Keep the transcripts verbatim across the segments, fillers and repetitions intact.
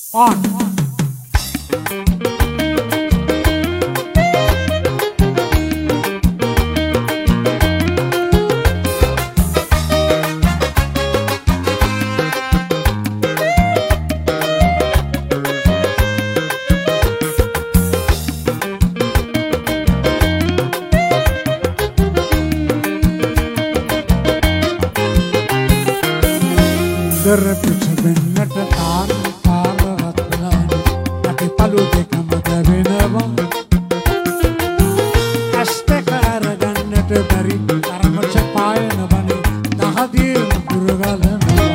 on. Repeat bennat tar tar ratlan ati palu dekam davenava astakar gannat bari karamach payana bani dahadir gurgalana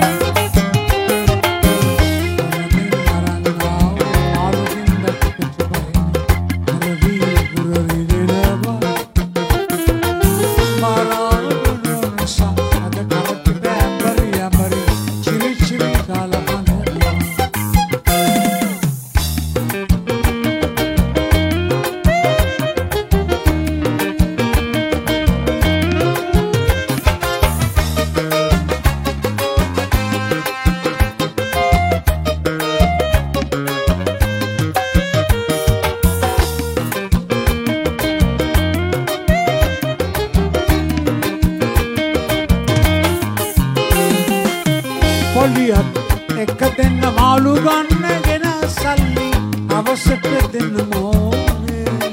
එක දෙන්න මාළු ගන්නගෙන සල්ලි අවශ්‍යට දෙන්න මොනේ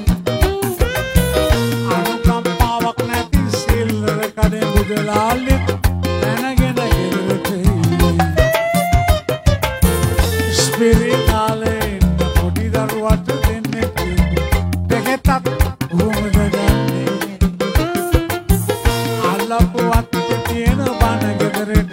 අනුකම්පාවක් නැති සිල්වර කඩේ බුදලාලි දැනගෙන ගෙදරට ස්පිරිතාලේ පොඩි දරුවට දෙන්නේ දෙකටත් කොහොමද ගන්නේ අල්ලපුවත් තියෙන බණ ගෙදරට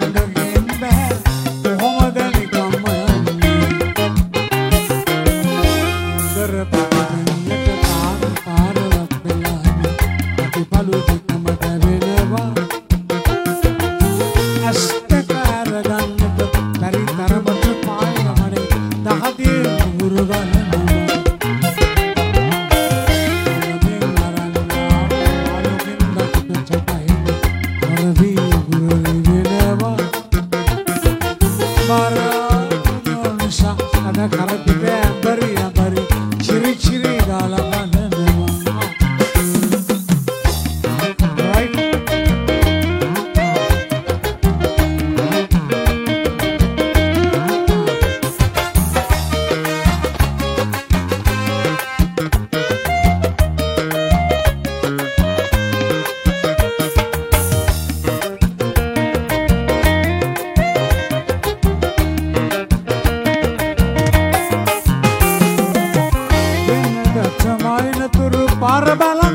පාර බලන්න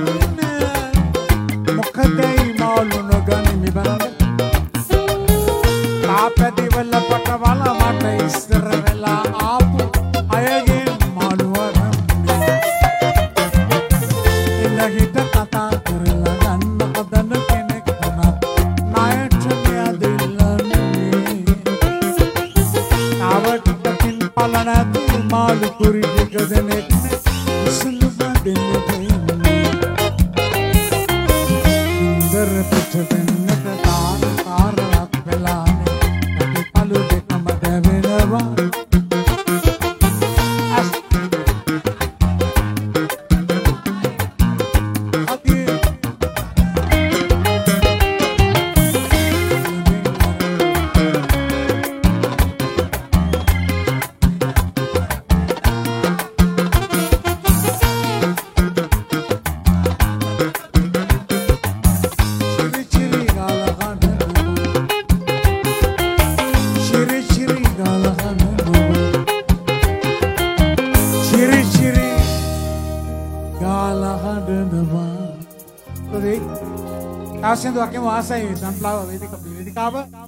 මොකදයි මාළු නොගනිමි බලන්න තාපැදිවල පටවල මට ඉස්සර වෙලා ආපු අයගේ මාළු වරන්නේ ඉලහිට කතා කරලා ගන්න හදන කෙනෙක් වුණත් ණයට මෙයදෙල්ලන්නේ තාවටින් පල නැති මාළු කුරි ටික දෙනෙක් ඉස්සුළු බදින්න Repeat bennat tar tar ratlan ati palu dekam davenava Kasi doon ako mo asay sunflower, hindi ka, hindi ka ba?